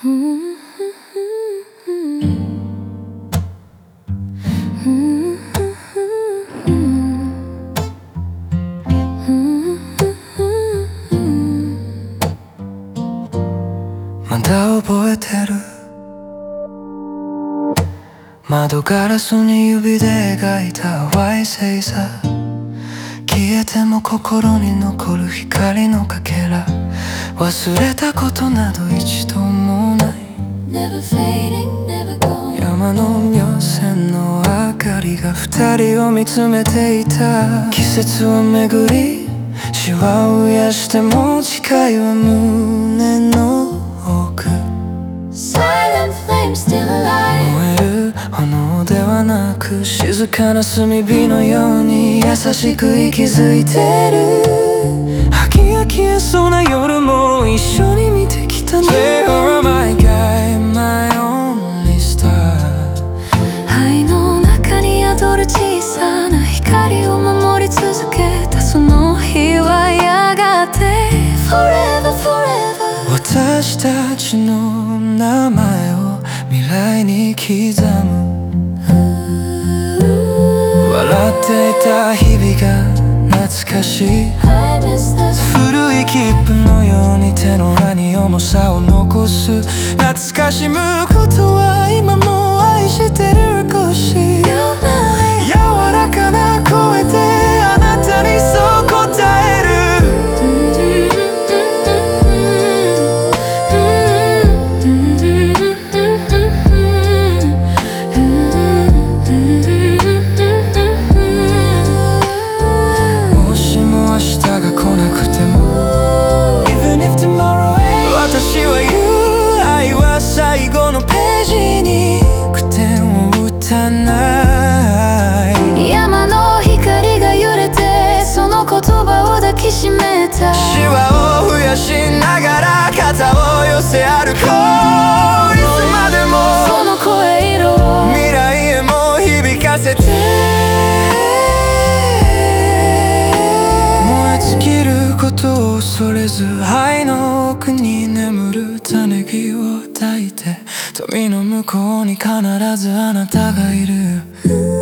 まだ覚えてる、窓ガラスに指で描いた淡い星座、消えても心に残る光のかけら、忘れたことなど一度もない。 Never fading, never going. 山の稜線の明かりが二人を見つめていた。季節は巡り、シワを増やしても誓いは胸の奥。 Silent flame still alive. 燃える炎ではなく、静かな炭火のように優しく息づいてる。飽き飽きえそうな夜も一緒に見てきたね。 You're my guy, my only star。 愛の中に宿る小さな光を守り続けたその日はやがて Forever, forever。 私たちの名前を未来に刻む。笑っていた日々が懐かしい。 I miss the 古い切符のように手の裏に重さを残す。懐かしむことは今も愛してる腰。 Your mind。 柔らかな声であなたにそう答える。もしも明日が来なくても Even if tomorrow ends、 私は言う、愛は最後のページに句点を打たない。 山の光が揺れてその言葉を抱きしめた。 シワを増やしながら肩を寄せ歩こう。いつまでもその声色を未来へも響かせて。燃え尽きることを恐れず、愛の奥に眠る種木を抱いて、瞳の向こうに必ずあなたがいる。